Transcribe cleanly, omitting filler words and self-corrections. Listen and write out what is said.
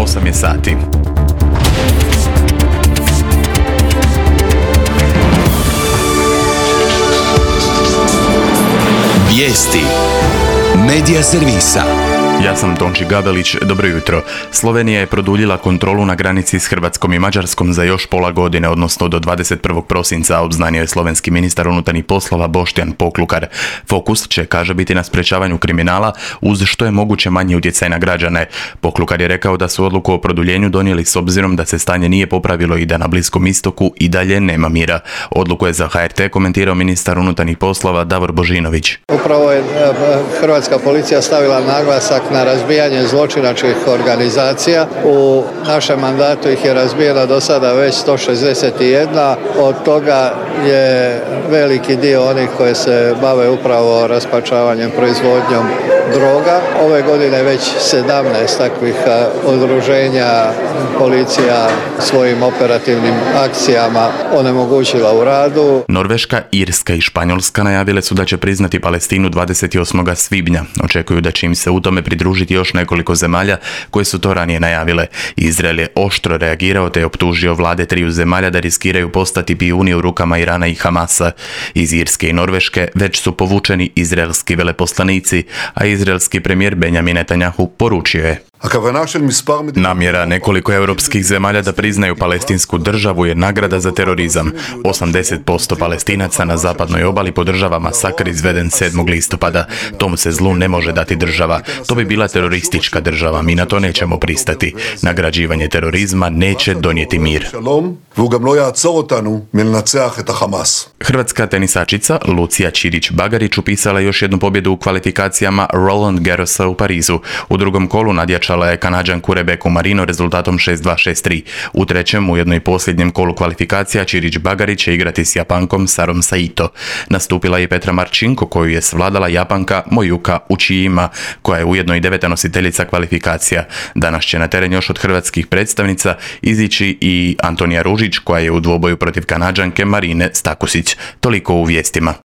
8 je sati. Vijesti Medija servisa. Ja sam Tonči Gabelić, dobro jutro. Slovenija je produljila kontrolu na granici s Hrvatskom i Mađarskom za još pola godine, odnosno do 21. prosinca, obznanio je slovenski ministar unutarnjih poslova Boštjan Poklukar. Fokus će, kaže, biti na sprečavanju kriminala uz što je moguće manji utjecaj na građane. Poklukar je rekao da su odluku o produljenju donijeli s obzirom da se stanje nije popravilo i da na Bliskom istoku i dalje nema mira. Odluku je za HRT komentirao ministar unutarnjih poslova Davor Božinović. Upravo je hrvatska policija stavila naglasak na razbijanje zločinačkih organizacija. U našem mandatu ih je razbijena do sada već 161, od toga je veliki dio onih koji se bave upravo raspačavanjem, proizvodnjom droga. Ove godine već 17 takvih udruženja policija svojim operativnim akcijama onemogućila u radu. Norveška, Irska i Španjolska najavile su da će priznati Palestinu 28. svibnja. Očekuju da će im se u tome pridružiti još nekoliko zemalja koje su to ranije najavile. Izrael je oštro reagirao te je optužio vlade triju zemalja da riskiraju postati pijuni u rukama Irana i Hamasa. Iz Irske i Norveške već su povučeni izraelski veleposlanici, a izraelski premijer Benjamin Netanjahu poručio je: namjera nekoliko europskih zemalja da priznaju palestinsku državu je nagrada za terorizam. 80% Palestinaca na zapadnoj obali podržava masakr izveden 7. listopada. Tomu se zlu ne može dati država. To bi bila teroristička država. Mi na to nećemo pristati. Nagrađivanje terorizma neće donijeti mir. Hrvatska tenisačica Lucija Čirić-Bagarić upisala još jednu pobjedu u kvalifikacijama Roland Garrosa u Parizu. U drugom kolu nadjačala je Kanađanku Rebeku Marino rezultatom 6-2, 6-3. U trećem, ujedno i posljednjem kolu kvalifikacija, Čirić-Bagarić će igrati s Japankom Sarom Saito. Nastupila je Petra Marčinko, koju je svladala Japanka Mojuka Uchijima, koja je ujedno i 9. nositeljica kvalifikacija. Danas će na teren još od hrvatskih predstavnica izići i Antonija Ružić, koja je u dvoboju protiv Kanađanke Marine Stakusić. Toliko u vijestima.